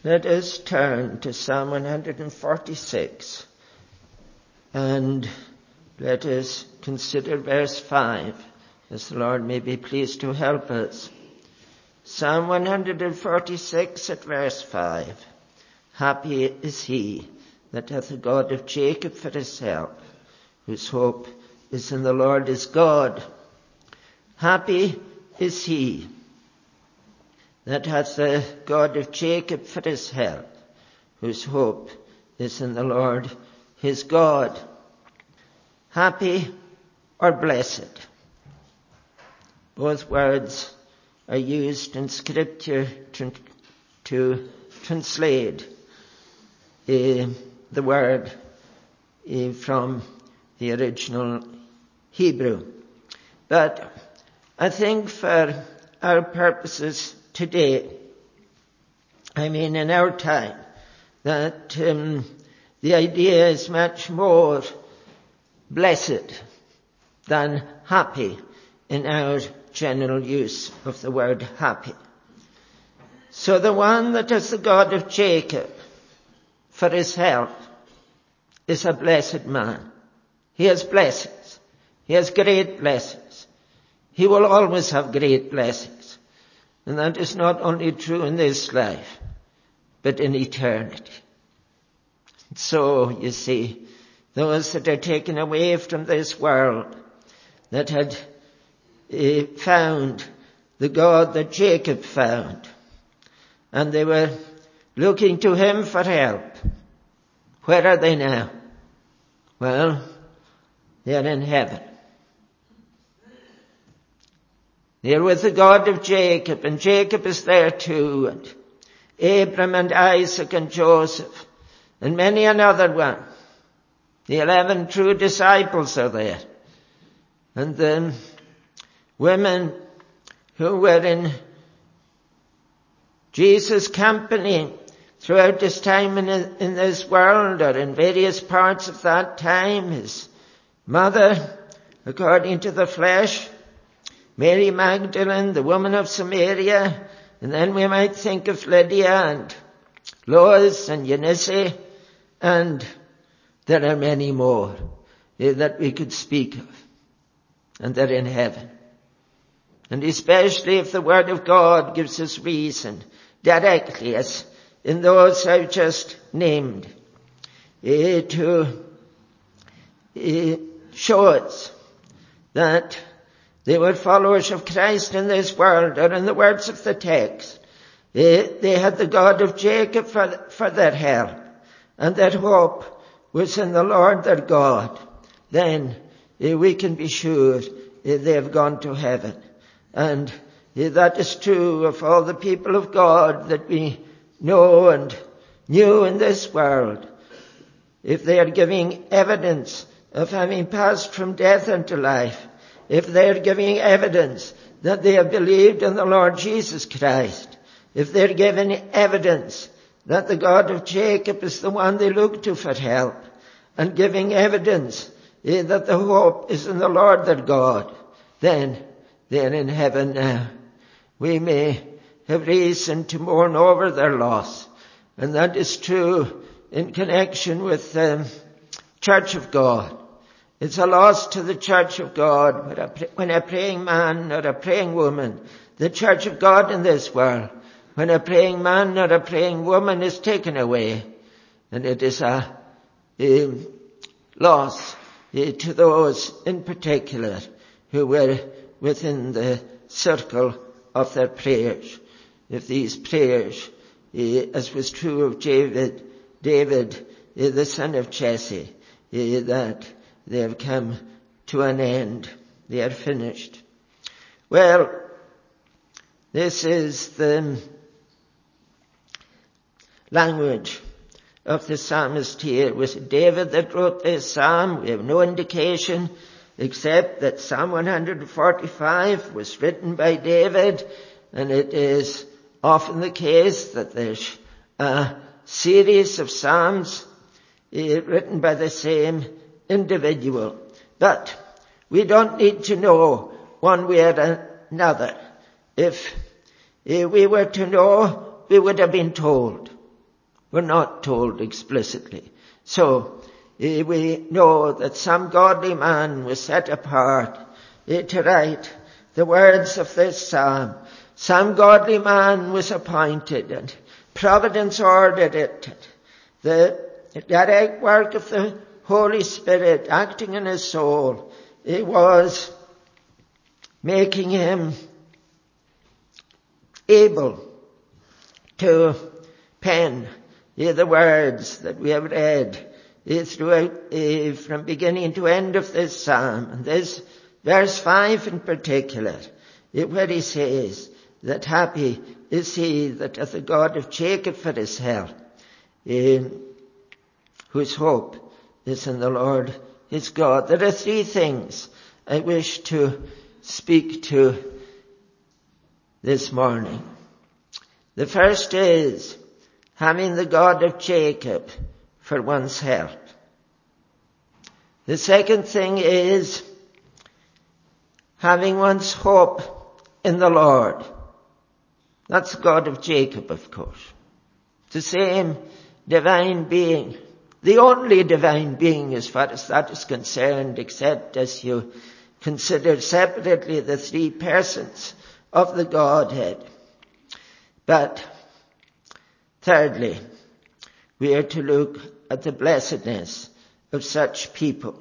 Let us turn to Psalm 146 and let us consider verse 5, as the Lord may be pleased to help us. Psalm 146 at verse 5. Happy is he that hath the God of Jacob for his help, whose hope is in the Lord his God. Happy is he that hath the God of Jacob for his help, whose hope is in the Lord his God. Happy or blessed. Both words are used in Scripture to translate the word from the original Hebrew. But I think for our purposes today, in our time, that the idea is much more blessed than happy in our general use of the word happy. So the one that is the God of Jacob for his help is a blessed man. He has blessings. He has great blessings. He will always have great blessings. And that is not only true in this life, but in eternity. So, you see, those that are taken away from this world, that had found the God that Jacob found, and they were looking to him for help. Where are they now? Well, they are in heaven. They're with the God of Jacob, and Jacob is there too, and Abram and Isaac and Joseph, and many another one. The 11 true disciples are there. And the women who were in Jesus' company throughout his time in this world, or in various parts of that time, his mother, according to the flesh, Mary Magdalene, the woman of Samaria, and then we might think of Lydia and Lois and Eunice, and there are many more that we could speak of, and they're in heaven. And especially if the Word of God gives us reason directly, as in those I've just named, to show us that they were followers of Christ in this world, or in the words of the text, they had the God of Jacob for their help, and their hope was in the Lord their God. Then we can be sure they have gone to heaven. And that is true of all the people of God that we know and knew in this world. If they are giving evidence of having passed from death into life, if they are giving evidence that they have believed in the Lord Jesus Christ, if they are giving evidence that the God of Jacob is the one they look to for help, and giving evidence that the hope is in the Lord their God, then they are in heaven now. We may have reason to mourn over their loss, and that is true in connection with the Church of God. It's a loss to the Church of God when a praying man or a praying woman, the Church of God in this world, when a praying man or a praying woman is taken away. And it is a loss to those in particular who were within the circle of their prayers. If these prayers, as was true of David, the son of Jesse, that they have come to an end. They are finished. Well, this is the language of the psalmist here. Was it David that wrote this psalm? We have no indication except that Psalm 145 was written by David, and it is often the case that there's a series of psalms written by the same individual. But we don't need to know one way or another. If we were to know, we would have been told. We're not told explicitly. So, we know that some godly man was set apart to write the words of this psalm. Some godly man was appointed, and providence ordered it. The direct work of the Holy Spirit acting in his soul, it was making him able to pen the words that we have read throughout from beginning to end of this psalm. And this verse 5 in particular, where he says that happy is he that hath the God of Jacob for his help, whose hope is in the Lord his God. There are three things I wish to speak to this morning. The first is having the God of Jacob for one's help. The second thing is having one's hope in the Lord. That's the God of Jacob, of course. The same divine being, the only divine being as far as that is concerned, except as you consider separately the three persons of the Godhead. But thirdly, we are to look at the blessedness of such people.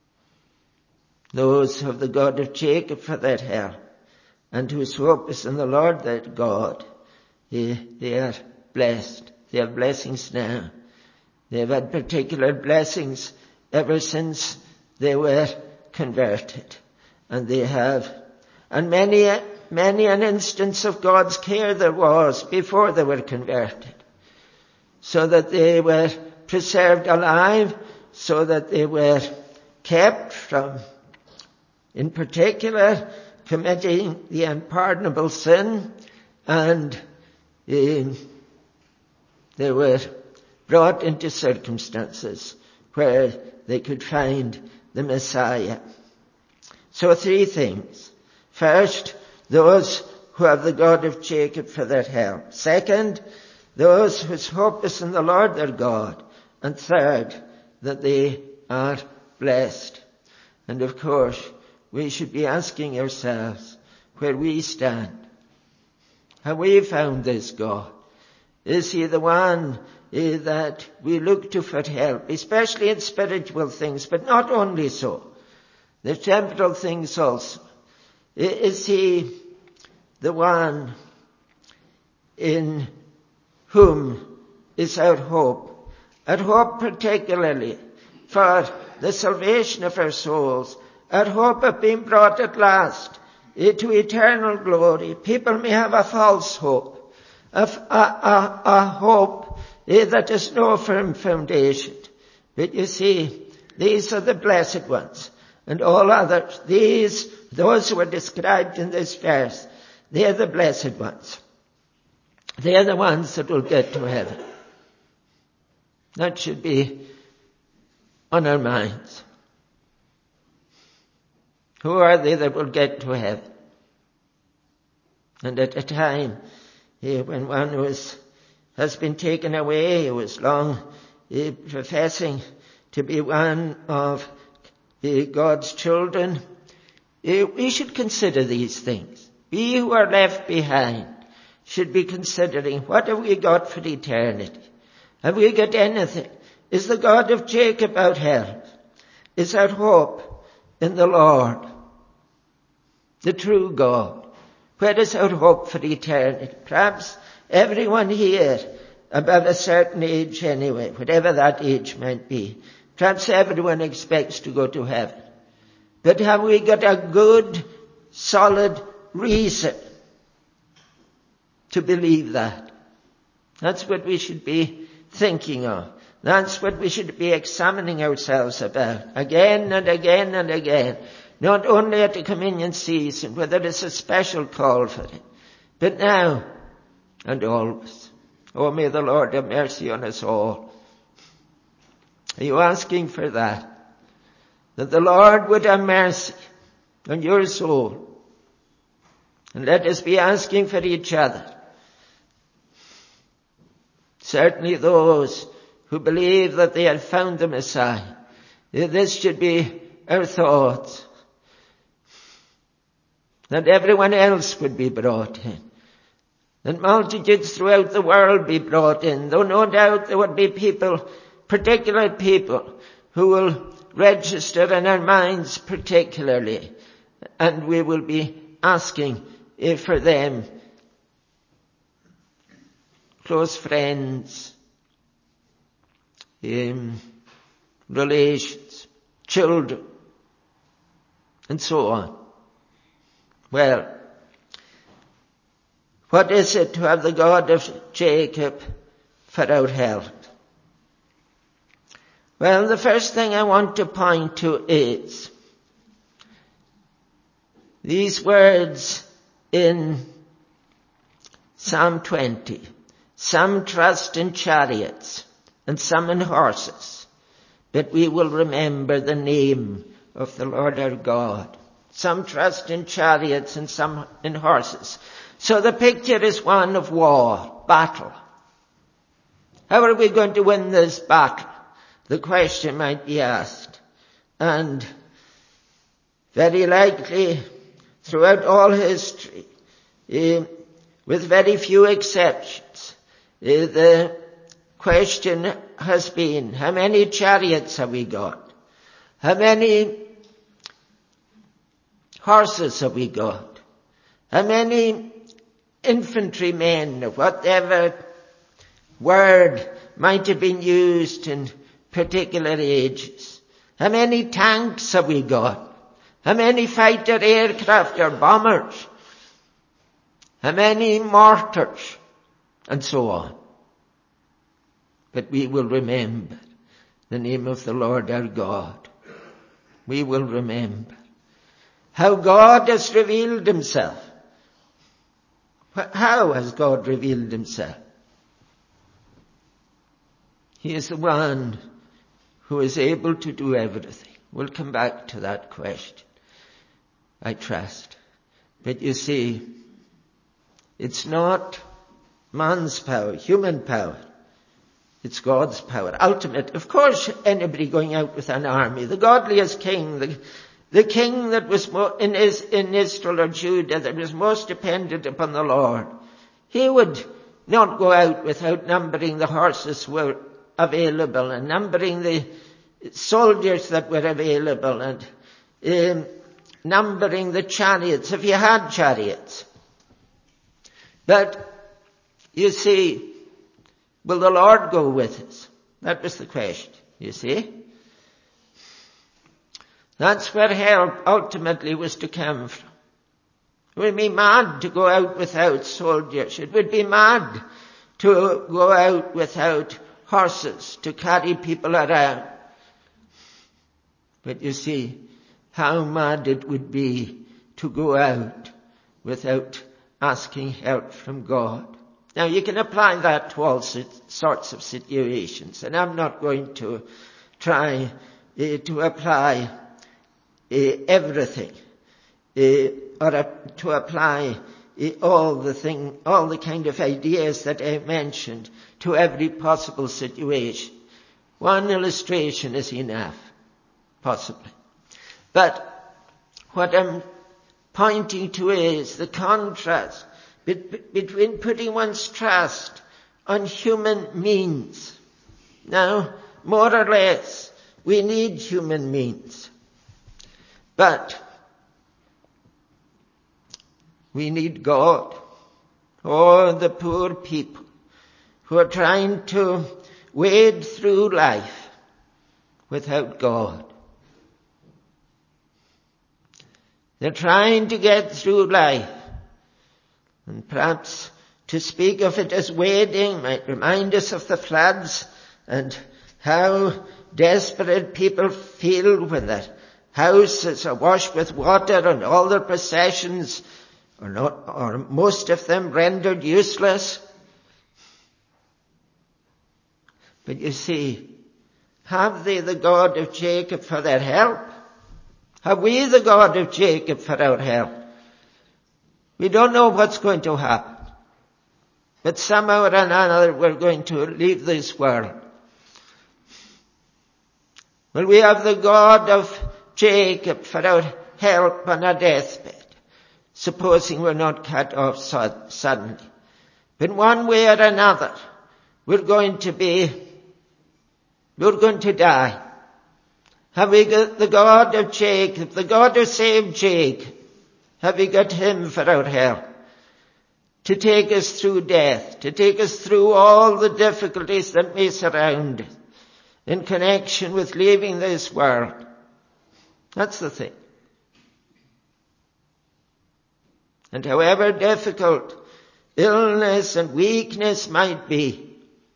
Those of the God of Jacob for their help, and whose hope is in the Lord their God. They are blessed. They have blessings now. They have had particular blessings ever since they were converted. And they have, and many an instance of God's care there was before they were converted, so that they were preserved alive, so that they were kept from, in particular, committing the unpardonable sin, and they were brought into circumstances where they could find the Messiah. So three things. First, those who have the God of Jacob for their help. Second, those whose hope is in the Lord their God. And third, that they are blessed. And of course, we should be asking ourselves where we stand. Have we found this God? Is he the one that we look to for help, especially in spiritual things, but not only so, the temporal things also? Is he the one in whom is our hope? Our hope particularly for the salvation of our souls, our hope of being brought at last to eternal glory. People may have a false hope, a hope that has no firm foundation. But you see, these are the blessed ones. And all others, those who are described in this verse, they are the blessed ones. They are the ones that will get to heaven. That should be on our minds. Who are they that will get to heaven? And at a time when one has been taken away, who was long professing to be one of God's children, we should consider these things. We who are left behind should be considering, what have we got for eternity? Have we got anything? Is the God of Jacob our help? Is our hope in the Lord, the true God? Where is our hope for eternity? Perhaps everyone here, above a certain age anyway, whatever that age might be, perhaps everyone expects to go to heaven. But have we got a good, solid reason to believe that? That's what we should be thinking of. That's what we should be examining ourselves about again and again and again. Not only at the communion season, where there is a special call for it, but now and always. Oh, may the Lord have mercy on us all. Are you asking for that? That the Lord would have mercy on your soul. And let us be asking for each other. certainly those who believe that they had found the Messiah. This should be our thoughts. That everyone else would be brought in. That multitudes throughout the world be brought in. Though no doubt there would be people, particular people, who will register in our minds particularly. And we will be asking for them. Close friends, relations, children, and so on. Well, what is it to have the God of Jacob for our help? Well, the first thing I want to point to is these words in Psalm 20. Some trust in chariots and some in horses, but we will remember the name of the Lord our God. Some trust in chariots and some in horses. So the picture is one of war, battle. How are we going to win this battle? The question might be asked. And very likely, throughout all history, with very few exceptions, the question has been, how many chariots have we got? How many horses have we got? How many infantrymen, or whatever word might have been used in particular ages? How many tanks have we got? How many fighter aircraft or bombers? How many mortars? And so on. But we will remember the name of the Lord our God. We will remember how God has revealed himself. How has God revealed himself? He is the one who is able to do everything. We'll come back to that question, I trust. But you see, it's not man's power, human power. It's God's power. Ultimate. Of course, anybody going out with an army, the godliest king, the king that was in Israel or Judah that was most dependent upon the Lord, he would not go out without numbering the horses were available and numbering the soldiers that were available and numbering the chariots, if he had chariots. But you see, will the Lord go with us? That was the question, you see. That's where help ultimately was to come from. It would be mad to go out without soldiers. It would be mad to go out without horses to carry people around. But you see, how mad it would be to go out without asking help from God. Now you can apply that to all sorts of situations, and I'm not going to try to apply everything or to apply all the kind of ideas that I mentioned to every possible situation. One illustration is enough, possibly. But what I'm pointing to is the contrast between putting one's trust on human means. Now, more or less, we need human means. But we need God. Oh, the poor people who are trying to wade through life without God. They're trying to get through life. And perhaps to speak of it as wading might remind us of the floods and how desperate people feel when their houses are washed with water and all their possessions or most of them rendered useless. But you see, have they the God of Jacob for their help? Have we the God of Jacob for our help? We don't know what's going to happen. but somehow or another we're going to leave this world. Well, we have the God of Jacob for our help on our deathbed, supposing we're not cut off suddenly. But one way or another, we're going to die. Have we got the God of Jacob, the God who saved Jacob? Have we got him for our help? To take us through death, to take us through all the difficulties that may surround us in connection with leaving this world. That's the thing. And however difficult illness and weakness might be,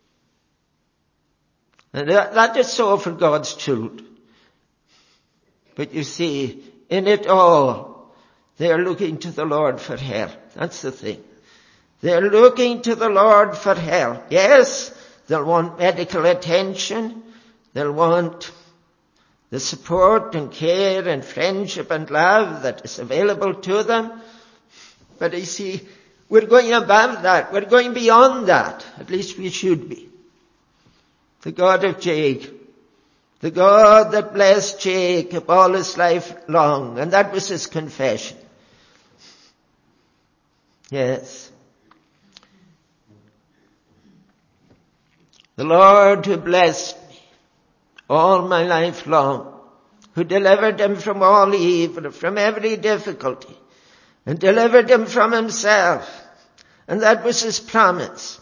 and that is so for God's children. But you see, in it all, they are looking to the Lord for help. That's the thing. They're looking to the Lord for help. Yes, they'll want medical attention. They'll want the support and care and friendship and love that is available to them. But you see, we're going above that. We're going beyond that. At least we should be. The God of Jacob. The God that blessed Jacob all his life long. And that was his confession. Yes. The Lord who blessed me all my life long, who delivered him from all evil, from every difficulty, and delivered him from himself. And that was his promise.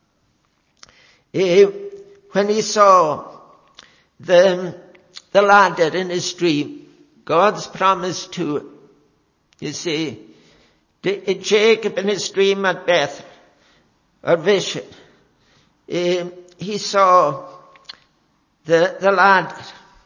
When he saw the ladder in his dream, God's promise to him. You see, Jacob in his dream at Bethel, or vision, he saw the ladder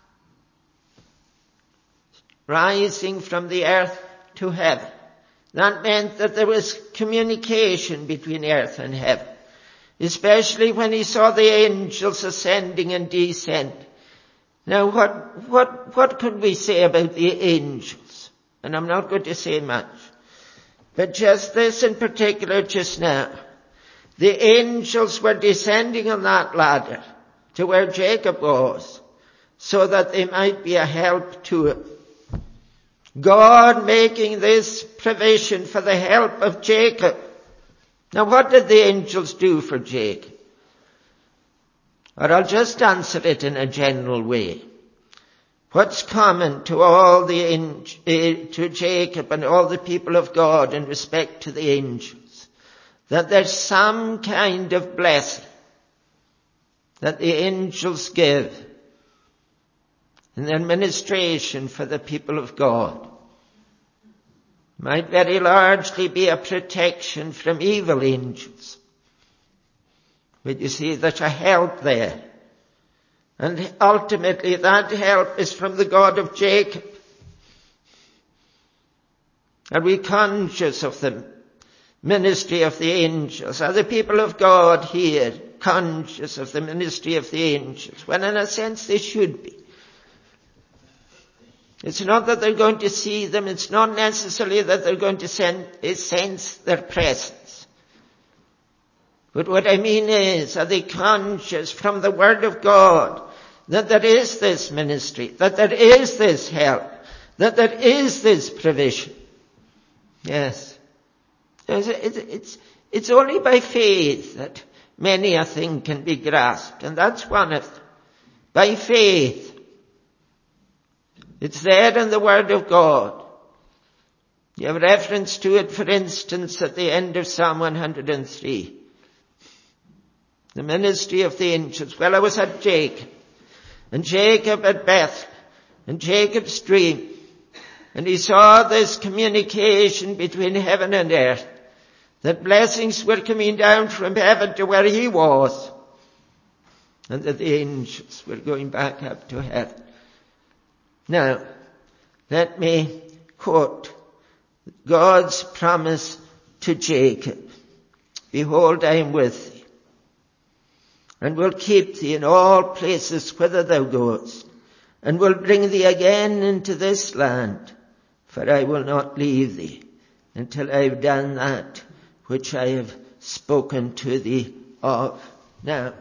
rising from the earth to heaven. That meant that there was communication between earth and heaven, especially when he saw the angels ascending and descending. Now what could we say about the angels? And I'm not going to say much, but just this in particular just now. The angels were descending on that ladder to where Jacob was, so that they might be a help to him. God making this provision for the help of Jacob. Now what did the angels do for Jacob? Or I'll just answer it in a general way. What's common to all to Jacob and all the people of God in respect to the angels? That there's some kind of blessing that the angels give in their ministration for the people of God. Might very largely be a protection from evil angels. But you see, there's a help there. And ultimately that help is from the God of Jacob. Are we conscious of the ministry of the angels? Are the people of God here conscious of the ministry of the angels? Well, in a sense they should be. It's not that they're going to see them. It's not necessarily that they're going to sense their presence. But what I mean is, are they conscious from the Word of God that there is this ministry, that there is this help, that there is this provision? Yes. It's only by faith that many a thing can be grasped, and that's one of them. By faith. It's there in the Word of God. You have reference to it, for instance, at the end of Psalm 103. The ministry of the angels. Well, I was at Jacob, and Jacob at Bethel, and Jacob's dream, and he saw this communication between heaven and earth, that blessings were coming down from heaven to where he was, and that the angels were going back up to heaven. Now, let me quote God's promise to Jacob. Behold, I am with thee, and will keep thee in all places whither thou goest, and will bring thee again into this land, for I will not leave thee until I have done that which I have spoken to thee of. Now,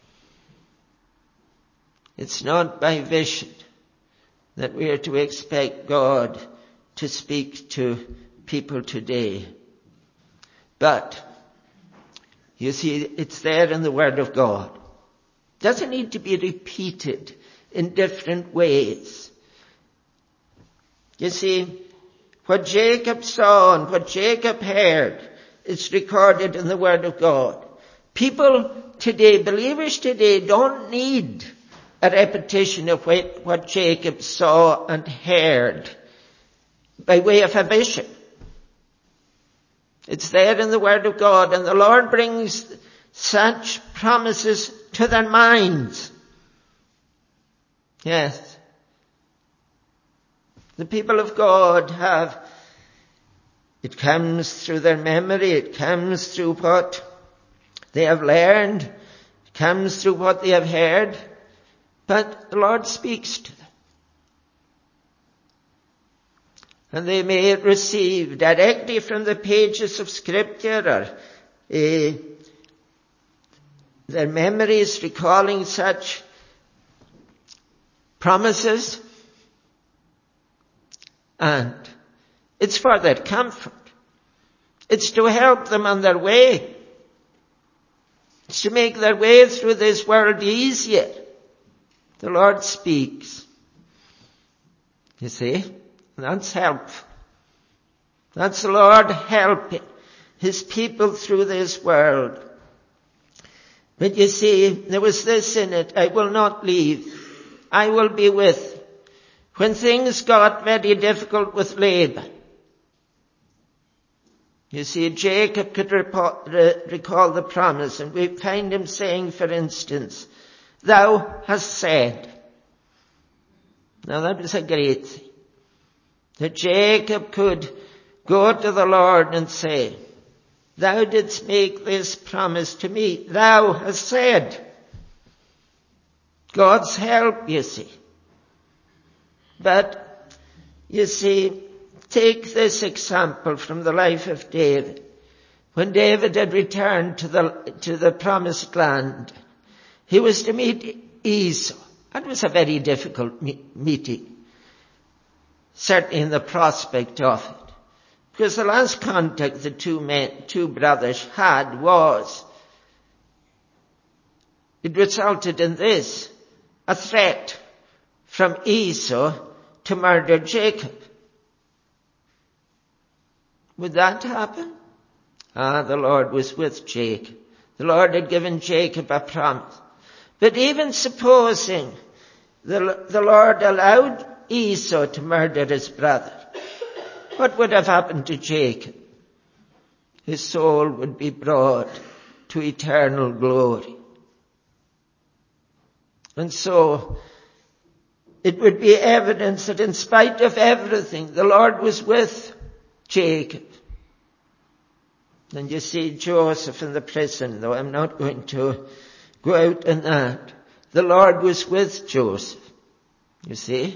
it's not by vision that we are to expect God to speak to people today. But, you see, it's there in the Word of God. It doesn't need to be repeated in different ways. You see, what Jacob saw and what Jacob heard is recorded in the Word of God. People today, believers today, don't need a repetition of what Jacob saw and heard by way of a vision. It's there in the Word of God, and the Lord brings such promises to their minds. Yes. The people of God it comes through their memory, it comes through what they have learned, it comes through what they have heard, but the Lord speaks to them. And they may receive directly from the pages of Scripture or their memories recalling such promises. And it's for their comfort. It's to help them on their way. It's to make their way through this world easier. The Lord speaks. You see? That's helpful. That's the Lord helping His people through this world. But you see, there was this in it: I will not leave. I will be with. When things got very difficult with Laban, you see, Jacob could recall the promise, and we find him saying, for instance, "Thou hast said." Now that was a great thing, that Jacob could go to the Lord and say, "Thou didst make this promise to me. Thou hast said." God's help, you see. But, you see, take this example from the life of David. When David had returned to the promised land, he was to meet Esau. That was a very difficult meeting. Certainly in the prospect of it. Because the last contact the two brothers had it resulted in this: a threat from Esau to murder Jacob. Would that happen? The Lord was with Jacob. The Lord had given Jacob a promise. But even supposing the Lord allowed Esau to murder his brother, what would have happened to Jacob? His soul would be brought to eternal glory. And so, it would be evidence that in spite of everything, the Lord was with Jacob. And you see Joseph in the prison, though I'm not going to go out on that. The Lord was with Joseph. You see?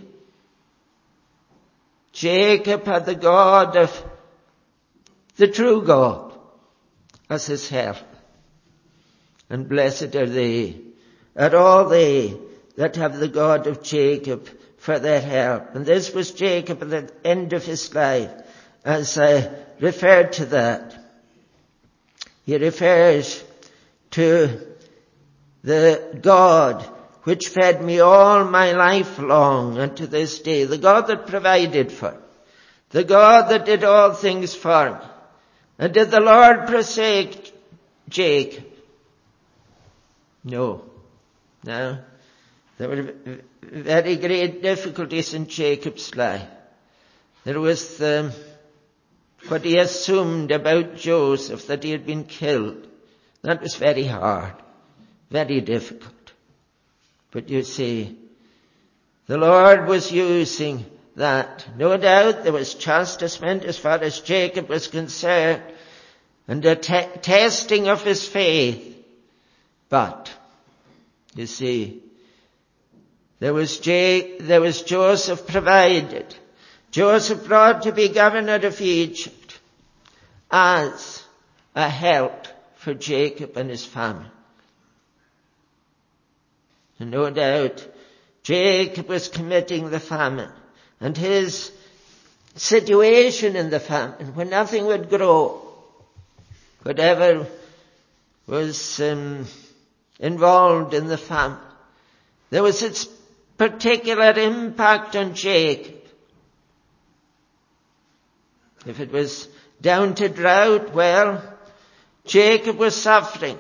Jacob had the God of the true God as his help. And blessed are all they that have the God of Jacob for their help. And this was Jacob at the end of his life, as I referred to that. He refers to the God which fed me all my life long and to this day, the God that provided for me, the God that did all things for me. And did the Lord forsake Jacob? No. No. There were very great difficulties in Jacob's life. There was what he assumed about Joseph, that he had been killed. That was very hard, very difficult. But you see, the Lord was using that. No doubt there was chastisement as far as Jacob was concerned, and a testing of his faith. But, you see, there was Joseph provided. Joseph brought to be governor of Egypt as a help for Jacob and his family. And no doubt, Jacob was committing the famine, and his situation in the famine, when nothing would grow, whatever was involved in the famine, there was its particular impact on Jacob. If it was down to drought, well, Jacob was suffering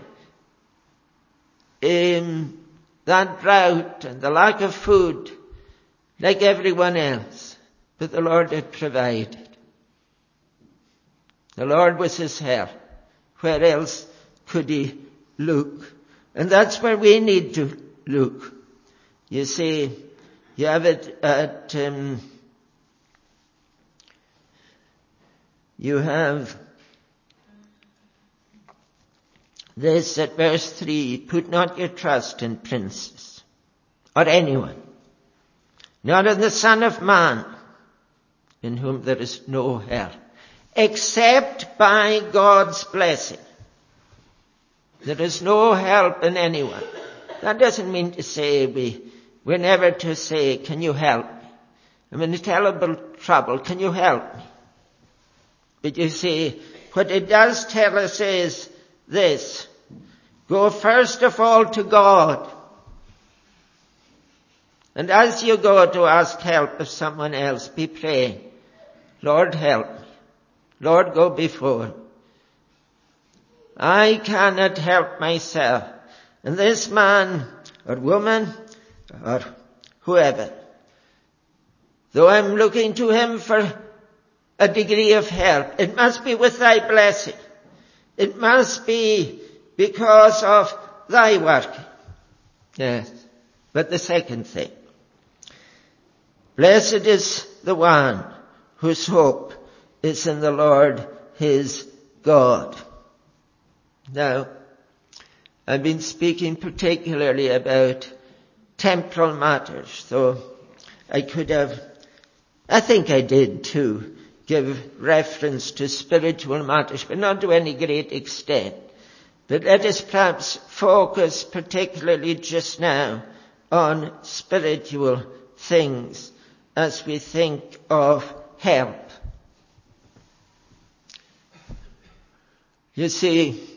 in that drought and the lack of food like everyone else. But the Lord had provided. The Lord was his help. Where else could he look? And that's where we need to look. You see, you have it at, you have this at verse 3, put not your trust in princes or anyone, not in the Son of Man, in whom there is no help, except by God's blessing. There is no help in anyone. That doesn't mean to say we're never to say, can you help me? I'm in a terrible trouble, can you help me? But you see, what it does tell us is this: go first of all to God. And as you go to ask help of someone else, be praying, Lord, help me. Lord, go before. I cannot help myself. And this man or woman or whoever, though I'm looking to him for a degree of help, it must be with thy blessing. It must be because of thy work. Yes. But the second thing, blessed is the one whose hope is in the Lord his God. Now, I've been speaking particularly about temporal matters, though I could have, I think I did too, give reference to spiritual matters, but not to any great extent. But let us perhaps focus particularly just now on spiritual things as we think of help. You see,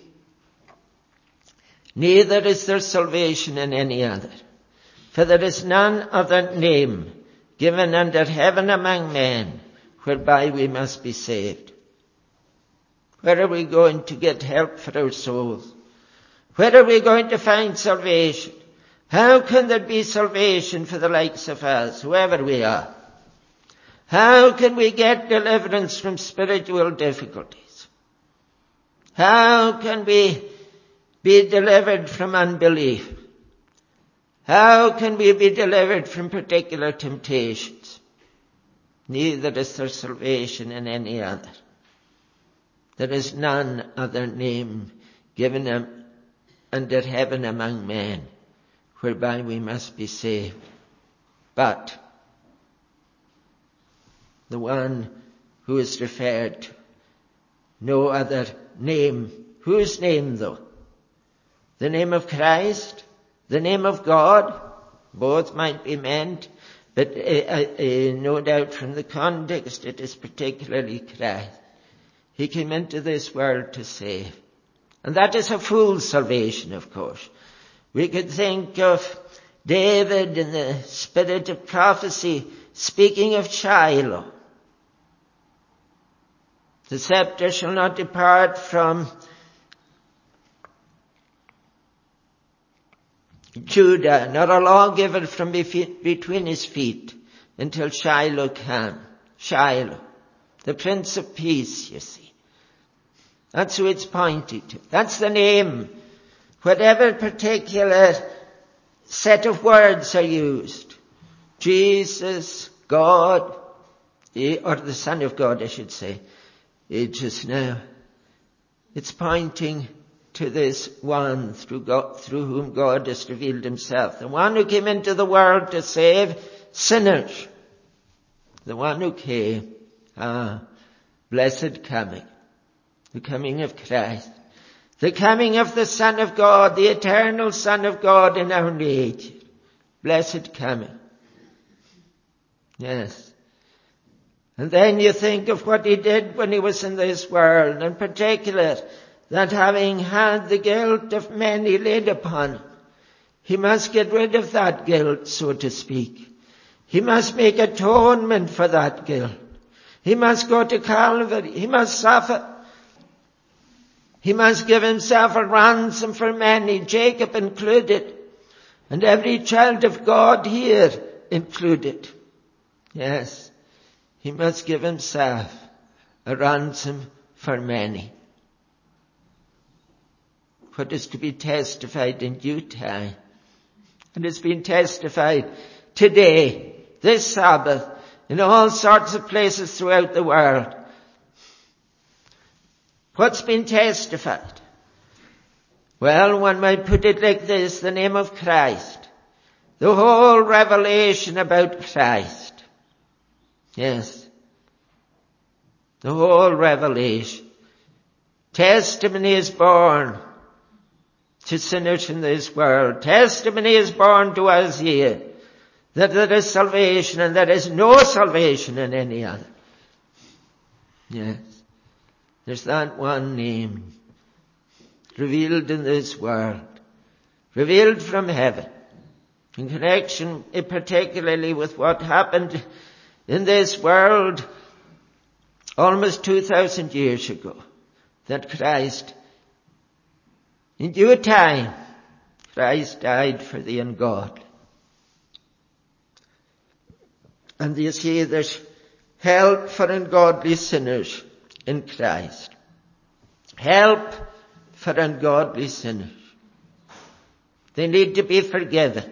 neither is there salvation in any other, for there is none other name given under heaven among men whereby we must be saved. Where are we going to get help for our souls? Where are we going to find salvation? How can there be salvation for the likes of us, whoever we are? How can we get deliverance from spiritual difficulties? How can we be delivered from unbelief? How can we be delivered from particular temptations? Neither is there salvation in any other. There is none other name given under heaven among men whereby we must be saved. But the one who is referred to, no other name. Whose name though? The name of Christ? The name of God? Both might be meant, but no doubt from the context it is particularly Christ. He came into this world to save. And that is a full salvation, of course. We could think of David in the spirit of prophecy speaking of Shiloh. The scepter shall not depart from Judah, nor a lawgiver from between his feet, until Shiloh come. Shiloh, the Prince of Peace, you see. That's who it's pointing to. That's the name. Whatever particular set of words are used, Jesus, God, or the Son of God, I should say, just now, it's pointing to this one through whom God has revealed himself. The one who came into the world to save sinners. The one who came, blessed coming, the coming of Christ. The coming of the Son of God, the eternal Son of God in our age. Blessed coming. Yes. And then you think of what he did when he was in this world, in particular, that having had the guilt of many laid upon him, he must get rid of that guilt, so to speak. He must make atonement for that guilt. He must go to Calvary. He must suffer. He must give himself a ransom for many, Jacob included, and every child of God here included. Yes, he must give himself a ransom for many. What is to be testified in due time. And it's been testified today, this Sabbath, in all sorts of places throughout the world. What's been testified? Well, one might put it like this, the name of Christ. The whole revelation about Christ. Yes. The whole revelation. Testimony is born to sinners in this world. Testimony is born to us here that there is salvation and there is no salvation in any other. Yes. There's that one name revealed in this world, revealed from heaven, in connection particularly with what happened in this world almost 2,000 years ago, that Christ, in due time, Christ died for the ungodly. And you see, there's help for ungodly sinners in Christ. Help for ungodly sinners. They need to be forgiven.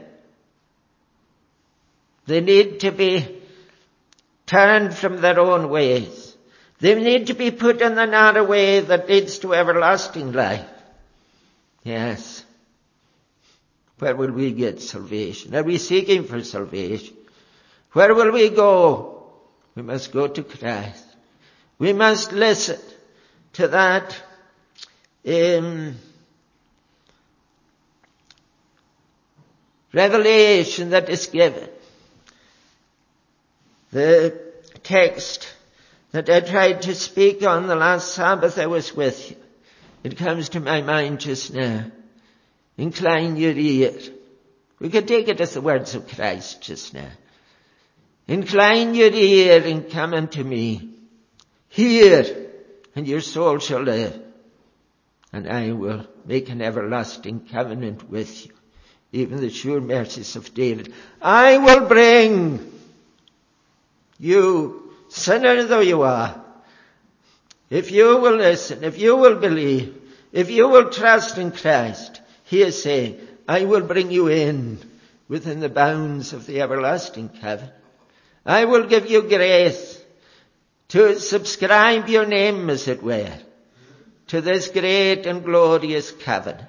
They need to be turned from their own ways. They need to be put in the narrow way that leads to everlasting life. Yes. Where will we get salvation? Are we seeking for salvation? Where will we go? We must go to Christ. We must listen to that revelation that is given. The text that I tried to speak on the last Sabbath I was with you. It comes to my mind just now. Incline your ear. We could take it as the words of Christ just now. Incline your ear and come unto me. Hear, and your soul shall live. And I will make an everlasting covenant with you. Even the sure mercies of David. I will bring you, sinner though you are, if you will listen, if you will believe, if you will trust in Christ, he is saying, I will bring you in within the bounds of the everlasting covenant. I will give you grace to subscribe your name, as it were, to this great and glorious covenant.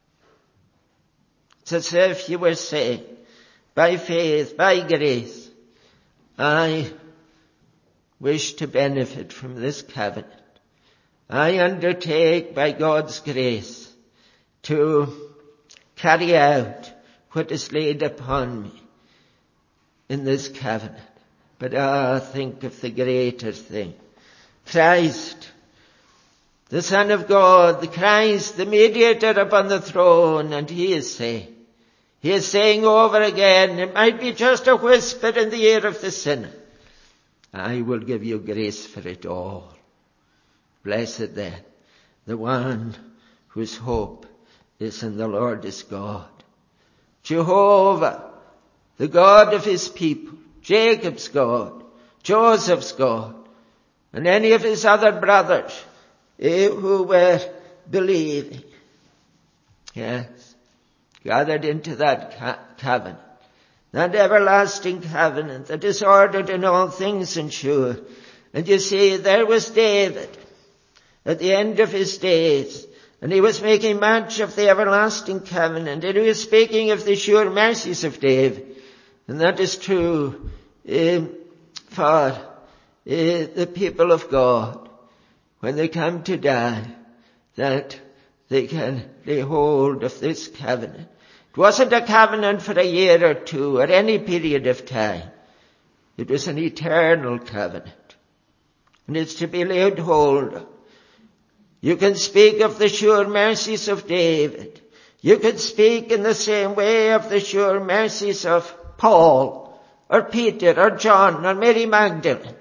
It's as if you were saying, by faith, by grace, I wish to benefit from this covenant. I undertake by God's grace to carry out what is laid upon me in this covenant. But think of the greater thing. Christ, the Son of God, the Christ, the mediator upon the throne, and he is saying over again, it might be just a whisper in the ear of the sinner, I will give you grace for it all. Blessed then, the one whose hope is in the Lord is God. Jehovah, the God of his people, Jacob's God, Joseph's God, and any of his other brothers who were believing. Yes, gathered into that covenant. That everlasting covenant that is ordered in all things and sure. And you see, there was David at the end of his days, and he was making much of the everlasting covenant, and he was speaking of the sure mercies of David. And that is true for the people of God when they come to die, that they can lay hold of this covenant. It wasn't a covenant for a year or two or any period of time. It was an eternal covenant. And it's to be laid hold of. You can speak of the sure mercies of David. You could speak in the same way of the sure mercies of Paul or Peter or John or Mary Magdalene.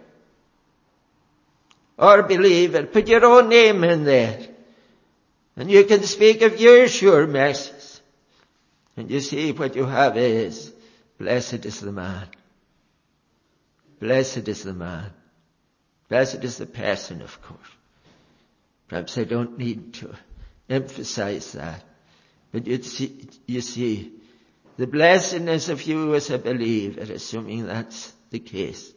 Or believe it, put your own name in there. And you can speak of your sure mercies. And you see what you have is, blessed is the man. Blessed is the man. Blessed is the person, of course. Perhaps I don't need to emphasize that. But you see, the blessedness of you as a believer, assuming that's the case.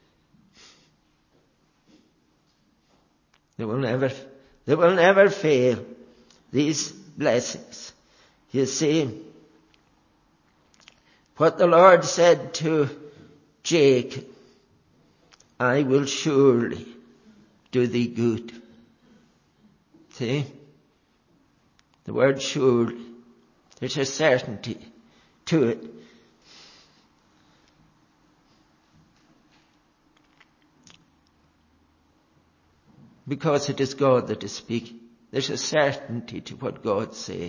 They will never fail, these blessings. You see, what the Lord said to Jacob, I will surely do thee good. See? The word surely, there's a certainty to it. Because it is God that is speaking. There's a certainty to what God says.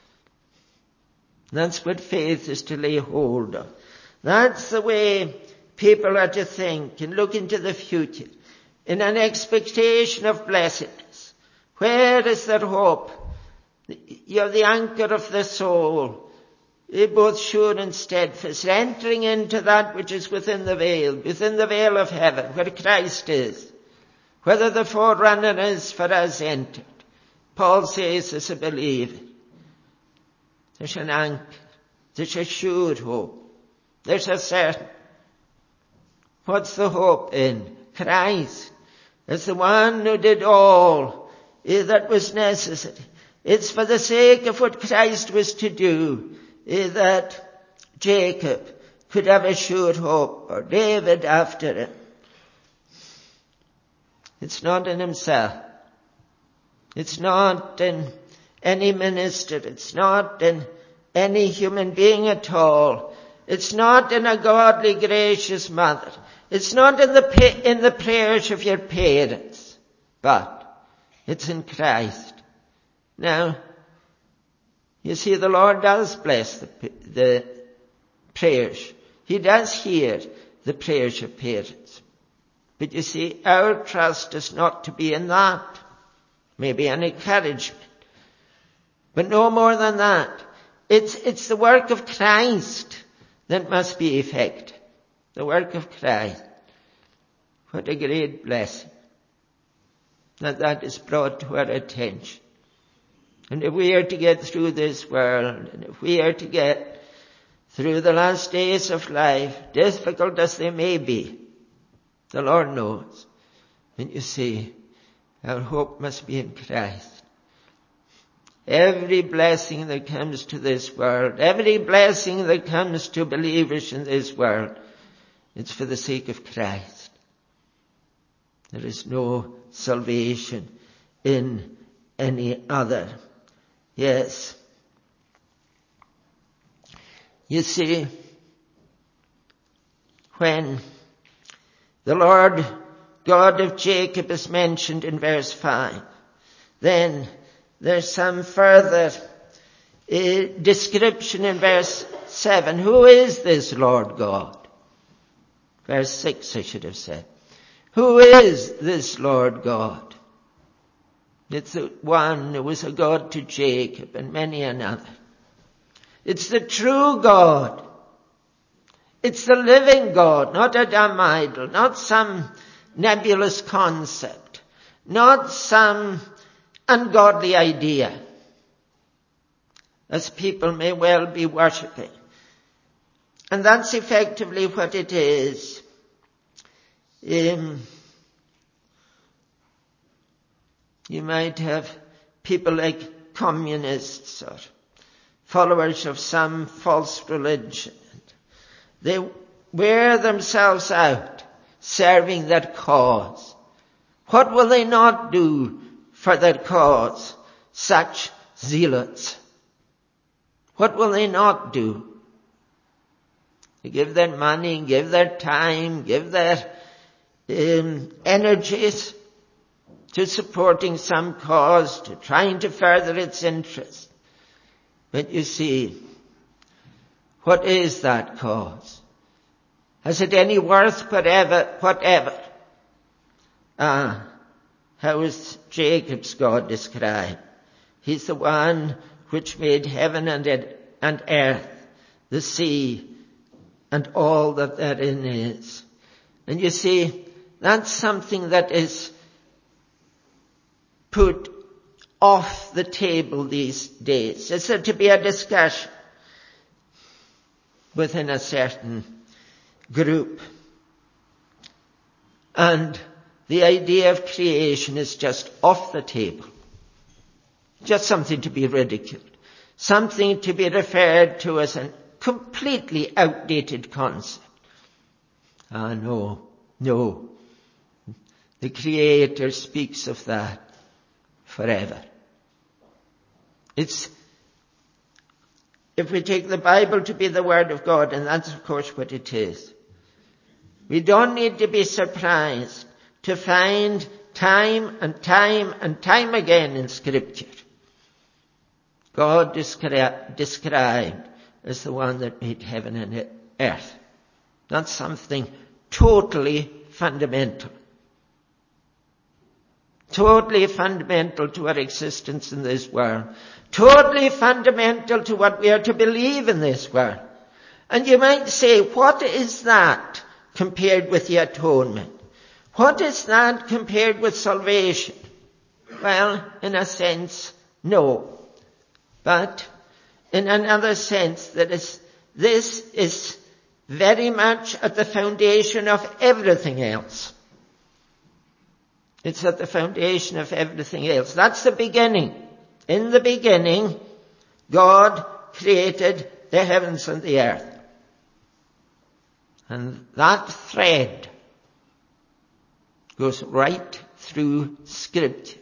That's what faith is to lay hold of. That's the way people are to think and look into the future in an expectation of blessedness. Where is their hope? You're the anchor of the soul, both sure and steadfast, entering into that which is within the veil of heaven, where Christ is. Whether the forerunner is for us entered. Paul says as a believer, there's an anchor, there's a sure hope, there's a certain. What's the hope in? Christ as the one who did all that was necessary. It's for the sake of what Christ was to do that Jacob could have a sure hope, or David after him. It's not in himself. It's not in any minister. It's not in any human being at all. It's not in a godly, gracious mother. It's not in the prayers of your parents. But it's in Christ. Now, you see, the Lord does bless the prayers. He does hear the prayers of parents. But you see, our trust is not to be in that. Maybe an encouragement. But no more than that. It's the work of Christ that must be effected. The work of Christ. What a great blessing that is brought to our attention. And if we are to get through this world, and if we are to get through the last days of life, difficult as they may be, the Lord knows. And you see, our hope must be in Christ. Every blessing that comes to this world, every blessing that comes to believers in this world, it's for the sake of Christ. There is no salvation in any other. Yes. You see, when the Lord God of Jacob is mentioned in verse 5, then there's some further description in verse 7. Who is this Lord God? Verse 6, I should have said. Who is this Lord God? It's the one who was a God to Jacob and many another. It's the true God. It's the living God, not a dumb idol, not some nebulous concept, not some ungodly idea, as people may well be worshipping. And that's effectively what it is. You might have people like communists or followers of some false religion. They wear themselves out serving that cause. What will they not do for that cause? Such zealots. What will they not do? They give their money, give their time, give their energies to supporting some cause, to trying to further its interests. But you see, what is that cause? Has it any worth whatever? How is Jacob's God described? He's the one which made heaven and earth, the sea, and all that therein is. And you see, that's something that is put off the table these days. Is there to be a discussion within a certain group? And the idea of creation is just off the table. Just something to be ridiculed. Something to be referred to as a completely outdated concept. No. The Creator speaks of that forever. If we take the Bible to be the Word of God, and that's of course what it is, we don't need to be surprised to find time and time again in Scripture God described as the one that made heaven and earth. Not something totally fundamental. Totally fundamental to our existence in this world. Totally fundamental to what we are to believe in this world. And you might say, what is that compared with the atonement? What is that compared with salvation? Well, in a sense, no. But in another sense, this is very much at the foundation of everything else. It's at the foundation of everything else. That's the beginning. In the beginning, God created the heavens and the earth. And that thread goes right through Scripture.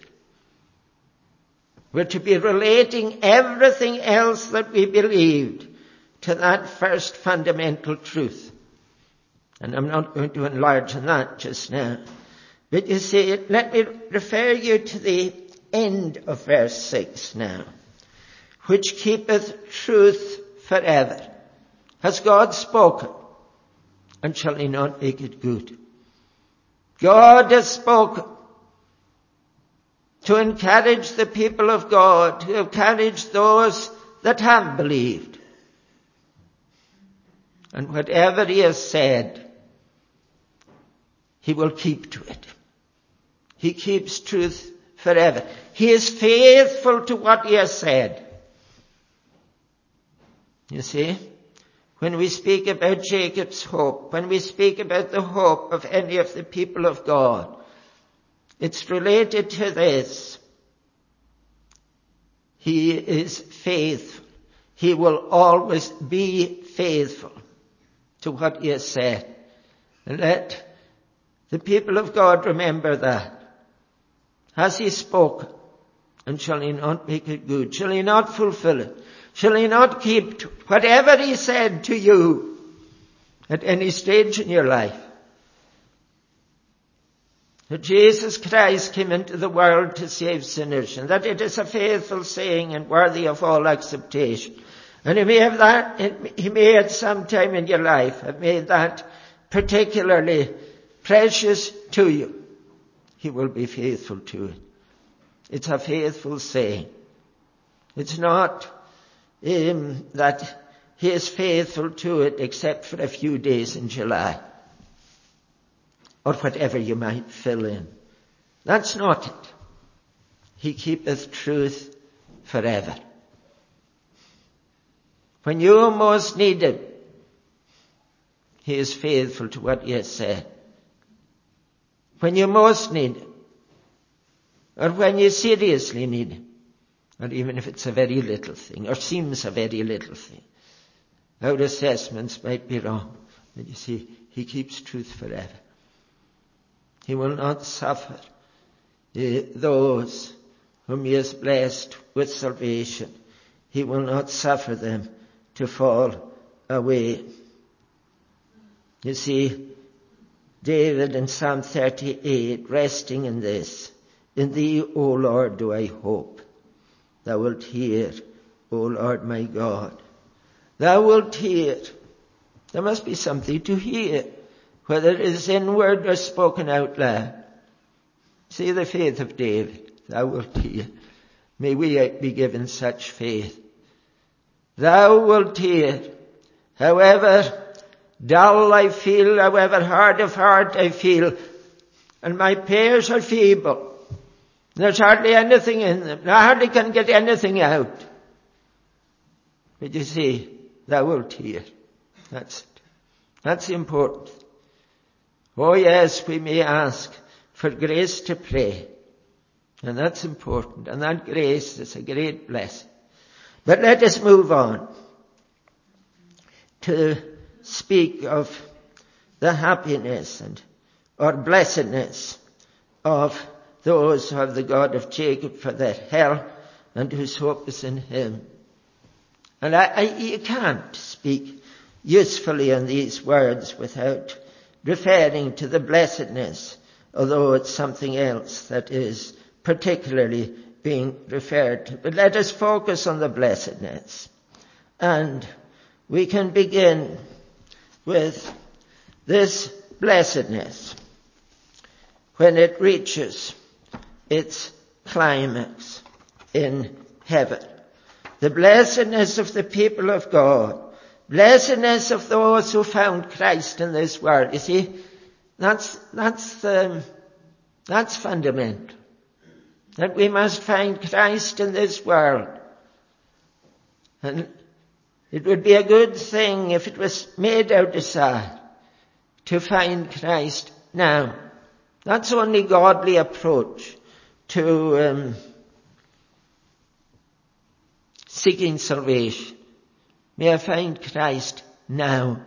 We're to be relating everything else that we believed to that first fundamental truth. And I'm not going to enlarge on that just now. But you see, let me refer you to the end of verse 6 now. Which keepeth truth forever. Has God spoken? And shall he not make it good? God has spoken to encourage the people of God, to encourage those that have believed. And whatever he has said, he will keep to it. He keeps truth forever. He is faithful to what he has said. You see, when we speak about Jacob's hope, when we speak about the hope of any of the people of God, it's related to this. He is faithful. He will always be faithful to what he has said. And let the people of God remember that. Has he spoken? And shall he not make it good? Shall he not fulfill it? Shall he not keep whatever he said to you at any stage in your life? That Jesus Christ came into the world to save sinners, and that it is a faithful saying and worthy of all acceptation. And he may at some time in your life have made that particularly precious to you. He will be faithful to it. It's a faithful saying. It's not that he is faithful to it except for a few days in July, or whatever you might fill in. That's not it. He keepeth truth forever. When you most need him, he is faithful to what he has said. When you most need him, or when you seriously need him, or even if it's a very little thing, or seems a very little thing, our assessments might be wrong. But you see, he keeps truth forever. He will not suffer those whom he has blessed with salvation. He will not suffer them to fall away. You see, David in Psalm 38, resting in this, in thee, O Lord, do I hope. Thou wilt hear, O Lord my God. Thou wilt hear. There must be something to hear, whether it is inward or spoken out loud. See the faith of David. Thou wilt hear. May we be given such faith. Thou wilt hear. However dull I feel, however hard of heart I feel, and my prayers are feeble. There's hardly anything in them. I hardly can get anything out. But you see, thou wilt hear. That's it. That's important. Oh yes, we may ask for grace to pray. And that's important. And that grace is a great blessing. But let us move on to speak of the happiness or blessedness of those who have the God of Jacob for their help and whose hope is in him. And you can't speak usefully on these words without referring to the blessedness, although it's something else that is particularly being referred to. But let us focus on the blessedness. And we can begin with this blessedness when it reaches its climax in heaven. The blessedness of the people of God. Blessedness of those who found Christ in this world. You see, that's fundamental. That we must find Christ in this world. And it would be a good thing if it was made our desire to find Christ now. That's the only godly approach to seeking salvation. May I find Christ now.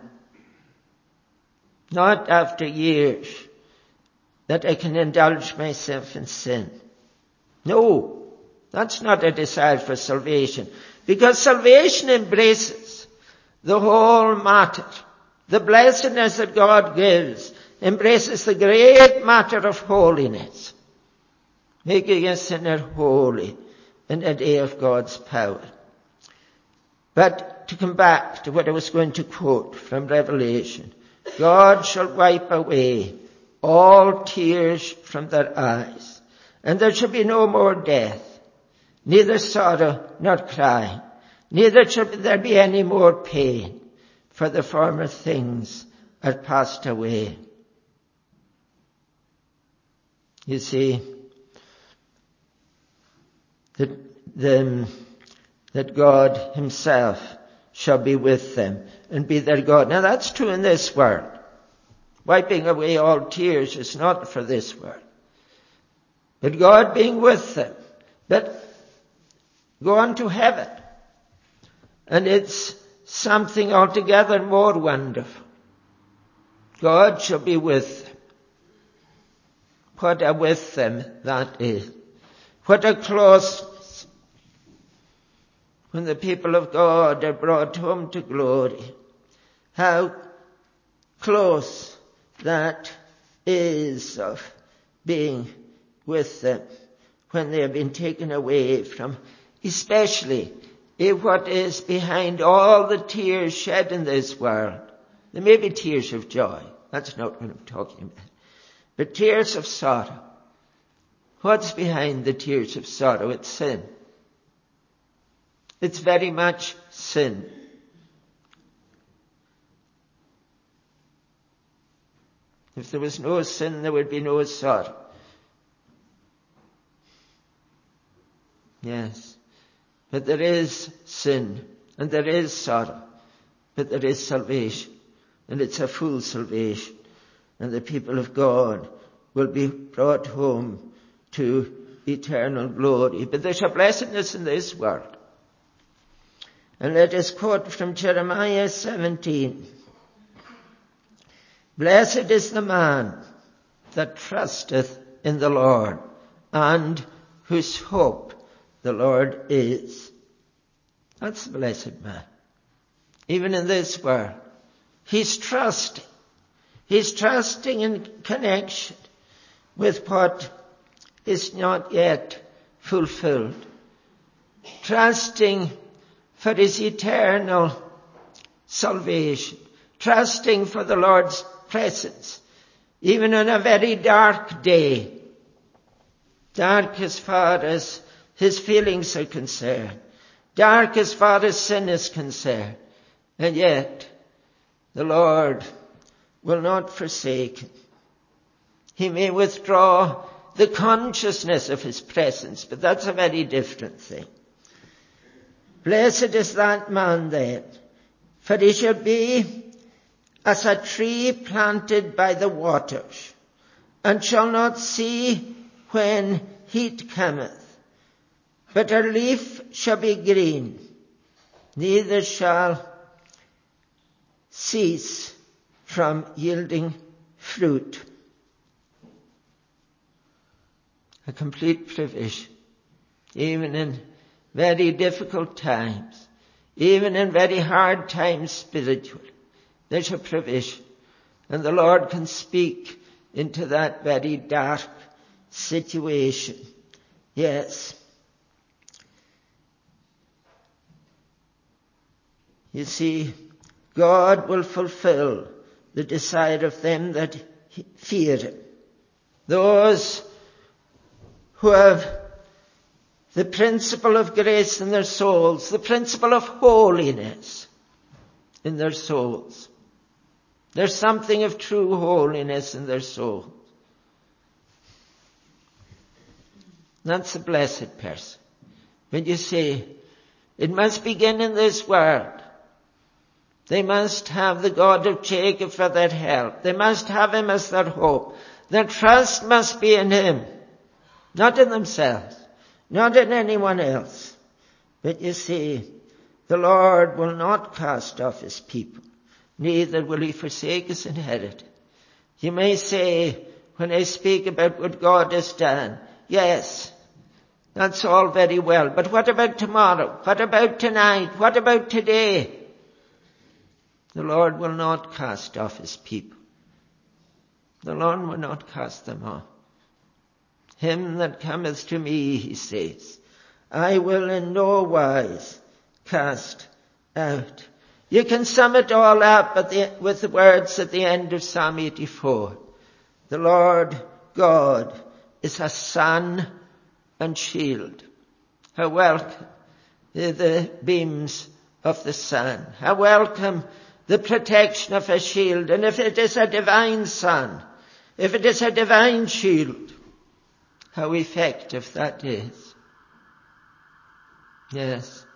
Not after years that I can indulge myself in sin. No, that's not a desire for salvation. Because salvation embraces the whole matter. The blessedness that God gives embraces the great matter of holiness. Making a sinner holy in a day of God's power. But to come back to what I was going to quote from Revelation. God shall wipe away all tears from their eyes. And there shall be no more death, neither sorrow nor crying, neither shall there be any more pain, for the former things are passed away. You see, that God himself shall be with them and be their God. Now that's true in this world. Wiping away all tears is not for this world. But God being with them. But go on to heaven. And it's something altogether more wonderful. God shall be with them. What a with them that is. What a closeness. When the people of God are brought home to glory. How close that is of being with them when they have been taken away from, especially if what is behind all the tears shed in this world. There may be tears of joy. That's not what I'm talking about. But tears of sorrow. What's behind the tears of sorrow? It's sin. It's very much sin. If there was no sin, there would be no sorrow. Yes. But there is sin, and there is sorrow, but there is salvation, and it's a full salvation. And the people of God will be brought home to eternal glory. But there's a blessedness in this world. And let us quote from Jeremiah 17. Blessed is the man that trusteth in the Lord, and whose hope the Lord is. That's the blessed man. Even in this world, he's trusting. He's trusting in connection with what is not yet fulfilled. Trusting for his eternal salvation. Trusting for the Lord's presence. Even on a very dark day. Dark as far as his feelings are concerned. Dark as far as sin is concerned. And yet, the Lord will not forsake him. He may withdraw the consciousness of his presence, but that's a very different thing. Blessed is that man then, for he shall be as a tree planted by the waters, and shall not see when heat cometh, but her leaf shall be green, neither shall cease from yielding fruit. A complete provision, even in very difficult times, even in very hard times spiritually. There's a provision, and the Lord can speak into that very dark situation. Yes. You see, God will fulfill the desire of them that fear him. Those who have the principle of grace in their souls, the principle of holiness in their souls. There's something of true holiness in their soul. That's a blessed person. When you say, it must begin in this world. They must have the God of Jacob for their help. They must have him as their hope. Their trust must be in him, not in themselves, not in anyone else. But you see, the Lord will not cast off his people, neither will he forsake his inheritance. You may say, when I speak about what God has done, yes, that's all very well. But what about tomorrow? What about tonight? What about today? The Lord will not cast off his people. The Lord will not cast them off. Him that cometh to me, he says, I will in no wise cast out. You can sum it all up with the words at the end of Psalm 84. The Lord God is a sun and shield. How welcome the beams of the sun. How welcome the protection of a shield. And if it is a divine sun, if it is a divine shield, how effective that is. Yes.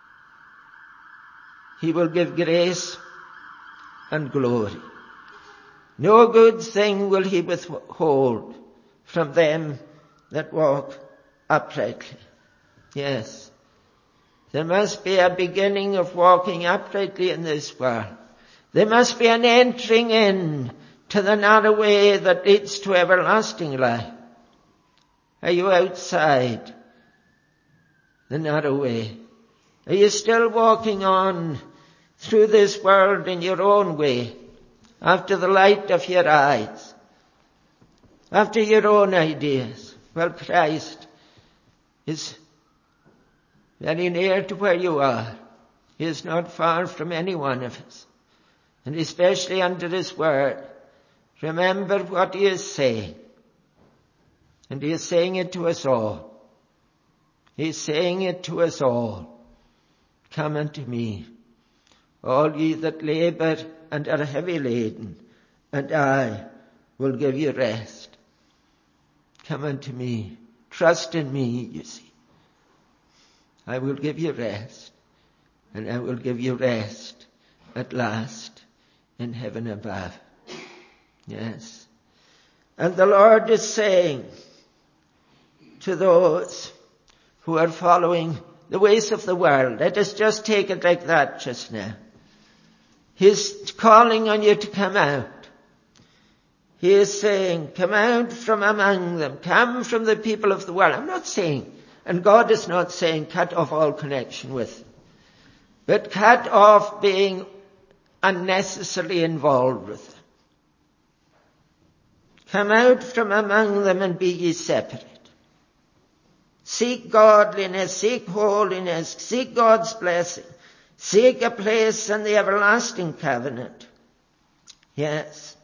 He will give grace and glory. No good thing will he withhold from them that walk uprightly. Yes. There must be a beginning of walking uprightly in this world. There must be an entering in to the narrow way that leads to everlasting life. Are you outside the narrow way? Are you still walking on through this world in your own way, after the light of your eyes, after your own ideas? Well, Christ is very near to where you are. He is not far from any one of us. And especially under his word, remember what he is saying. And he is saying it to us all. He is saying it to us all. Come unto me, all ye that labor and are heavy laden, and I will give you rest. Come unto me. Trust in me, you see. I will give you rest, and I will give you rest at last in heaven above. Yes. And the Lord is saying to those who are following the ways of the world, let us just take it like that just now. He's calling on you to come out. He is saying, come out from among them. Come from the people of the world. I'm not saying, and God is not saying, cut off all connection with them, but cut off being unnecessarily involved with them. Come out from among them and be ye separate. Seek godliness, seek holiness, seek God's blessing. Seek a place in the everlasting covenant. Yes.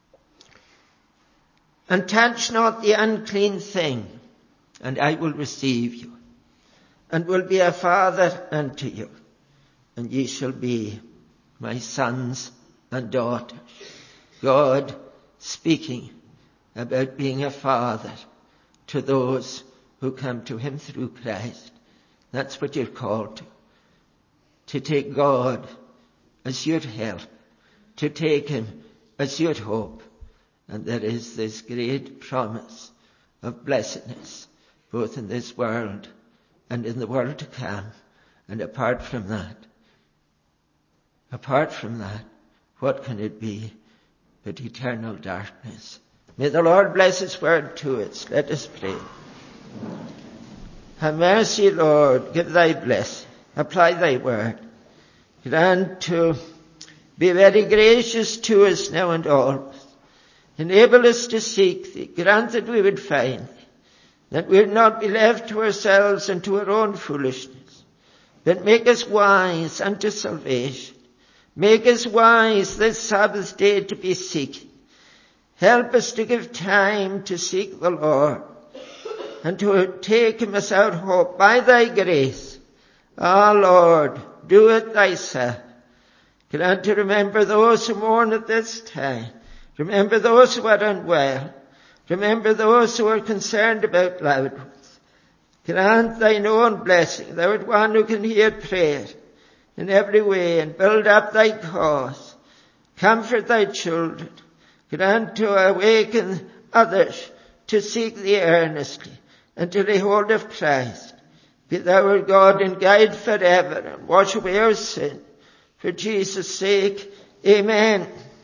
And touch not the unclean thing, and I will receive you, and will be a father unto you, and ye shall be my sons and daughters. God speaking about being a father to those who come to him through Christ. That's what you're called to take God as your help, to take him as your hope. And there is this great promise of blessedness, both in this world and in the world to come. And apart from that, what can it be but eternal darkness? May the Lord bless his word to us. Let us pray. Have mercy, Lord. Give thy blessing. Apply thy word. Grant to be very gracious to us now and always. Enable us to seek thee. Grant that we would find thee. That we would not be left to ourselves and to our own foolishness. But make us wise unto salvation. Make us wise this Sabbath day to be seeking. Help us to give time to seek the Lord and to take him as our hope by thy grace. Ah, Lord, do it thyself. Grant to remember those who mourn at this time. Remember those who are unwell. Remember those who are concerned about loved ones. Grant thine own blessing. Thou art one who can hear prayer in every way and build up thy cause. Comfort thy children. Grant to awaken others to seek thee earnestly and to lay hold of Christ. Be thou our God and guide forever and wash away our sin. For Jesus' sake, amen.